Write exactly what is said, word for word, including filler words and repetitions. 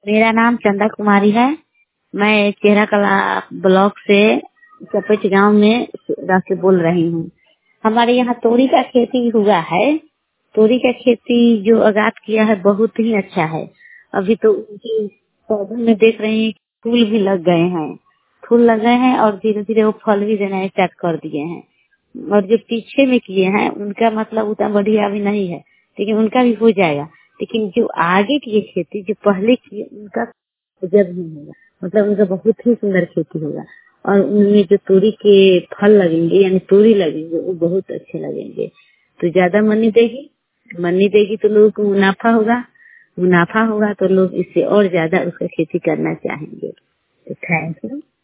मेरा नाम चंदा कुमारी है। मैं चेहरा कला ब्लॉक से चपेट गांव में रह के बोल रही हूँ। हमारे यहाँ तोरी का खेती हुआ है। तोरी का खेती जो आगाज किया है बहुत ही अच्छा है। अभी तो उनके पौधों में देख रहे हैं फूल भी लग गए हैं, फूल लग गए हैं और धीरे धीरे वो फल भी देना स्टार्ट कर दिए हैं। और जो पीछे में किए हैं उनका मतलब उतना बढ़िया अभी नहीं है, लेकिन उनका भी हो जाएगा। लेकिन जो आगे की खेती जो पहले किए उनका जब नहीं होगा, मतलब उनका बहुत ही सुंदर खेती होगा। और उनमें जो तोरी के फल लगेंगे यानी तोरी लगेंगे वो बहुत अच्छे लगेंगे। तो ज्यादा मनी देगी, मनी देगी तो लोगों को मुनाफा होगा, मुनाफा होगा तो लोग इससे और ज्यादा उसका खेती करना चाहेंगे। Thank you.